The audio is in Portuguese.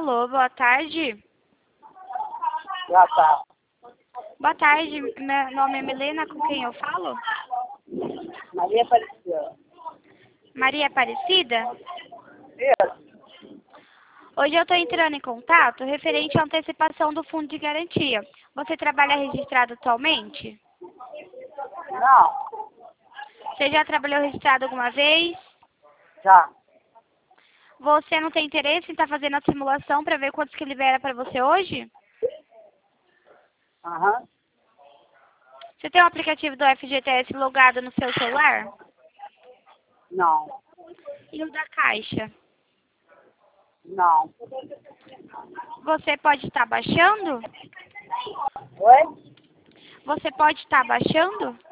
Alô, boa tarde. Já tá. Boa tarde, meu nome é Milena, com quem eu falo? Maria Aparecida. Maria Aparecida? Isso. Hoje eu estou entrando em contato referente à antecipação do fundo de garantia. Você trabalha registrado atualmente? Não. Você já trabalhou registrado alguma vez? Já. Você não tem interesse em estar fazendo a simulação para ver quantos que libera para você hoje? Aham. Você tem o aplicativo do FGTS logado no seu celular? Não. E o da Caixa? Não. Você pode estar baixando? Oi? Você pode estar baixando?